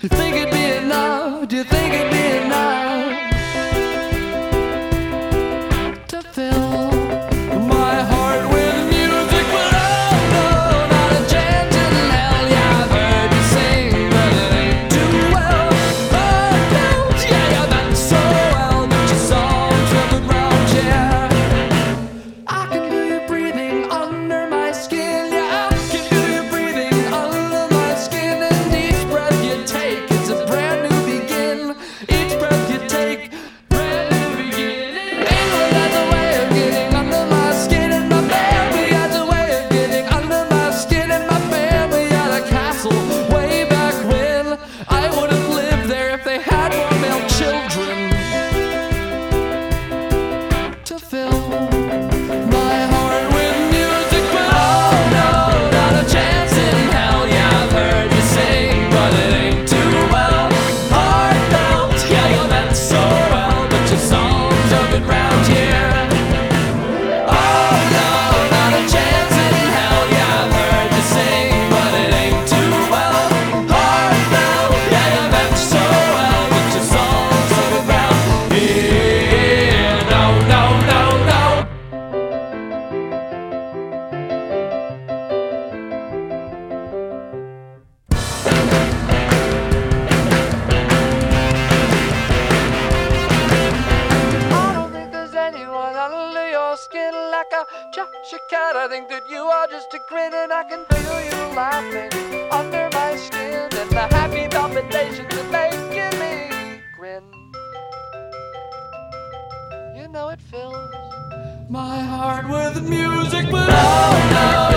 You think it'd be enough? Do you think it'd be enough to fill my heart with music? But oh no, not a chance in hell. Yeah, I've heard you sing, but it ain't too well. Oh no, yeah, you've done so well, but your songs traveled round, yeah. I can do you breathing under my skin, yeah. I can do you breathing under my skin, and each breath you take, it's a brand new begin. Each breath you take, brand new beginning. England has a way of getting under my skin, and my family has a way of getting under my skin, and my family had a castle way back when. I would have lived there if they had more male children to fill my heart with music. But oh no, not a chance in hell. Yeah, I've heard you sing, but it ain't too well. Heart melt, yeah, you meant so well, but your songs have been round here. Oh no, not a chance in hell. Yeah, I've heard you sing, but it ain't too well. Heart melt, yeah, you meant so well, but your songs have been round here. No, no, no, no. I don't think there's anyone under your skin like a Cheshire cat. I think that you are just a grin, and I can feel you laughing under my skin, and the happy palpitations are making me grin. You know it fills my heart with music, but oh no,